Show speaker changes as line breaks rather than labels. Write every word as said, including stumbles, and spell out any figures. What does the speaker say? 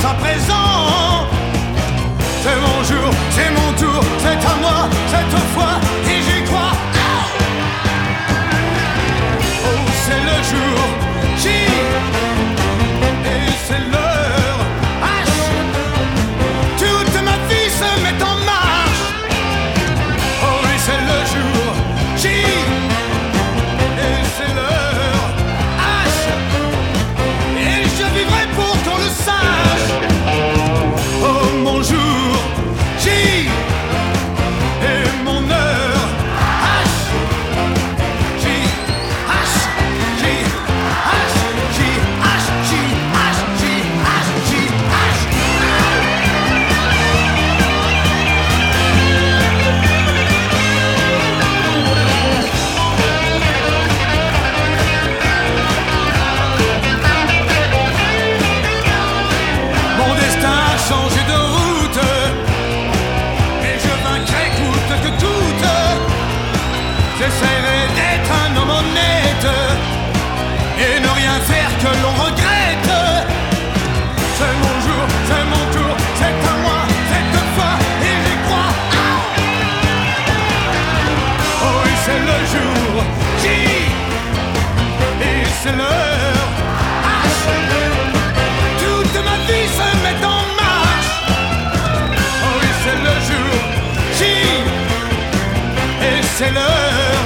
pense à présent. C'est mon jour, c'est mon tour, c'est à moi cette fois et j'y crois. Oh, c'est le jour J et c'est l'heure H. Toute ma vie se met en marche. Oh oui, c'est le jour J et c'est l'heure H. Et je vivrai pour qu'on le sache. Oh, mon jour J et mon heure H. J, H, J, H, J, H, J, H, J, H, J, H. Mon destin a changé de route et je vaincrai coûte que coûte. J'essaierai d'être un homme honnête et ne rien faire que l'on regrette. C'est mon jour, c'est mon tour, c'est à moi cette fois et j'y crois. Oh oui, c'est le jour J et c'est l'heure H. Toute ma vie se met en marche. Oh oui, c'est le jour J et c'est l'heure